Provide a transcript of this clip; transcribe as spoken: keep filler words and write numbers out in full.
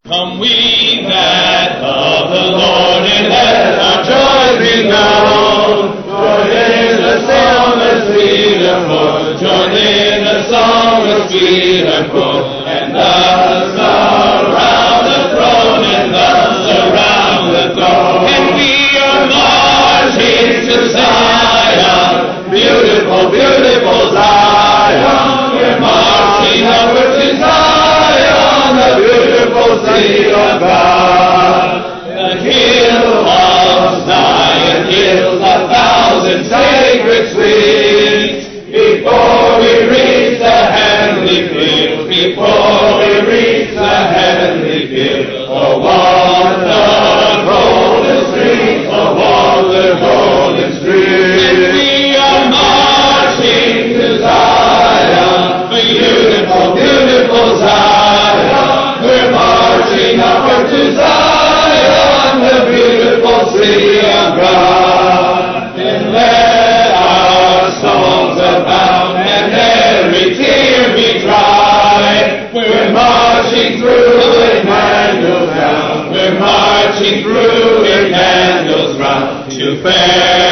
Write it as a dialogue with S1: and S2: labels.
S1: Come we that love the Lord, and let our joy be known. Join in the song of sweet and full. Join in the song of sweet and full. And thus around the throne, and thus around the throne. And we are marching to Zion, beautiful, beautiful Zion. We're marching upward to Zion, the beautiful city of God. The hill of Zion hills a thousand sacred sweets. Before we reach the heavenly field, before we reach the heavenly field, oh, walk the golden streets, oh, walk the golden streets. And we are marching to Zion, beautiful, beautiful Zion. We're marching upward to Zion, the beautiful city of God. And let our songs abound and every tear be dry. We're marching through Emmanuel's town. We're marching through Emmanuel's round to fair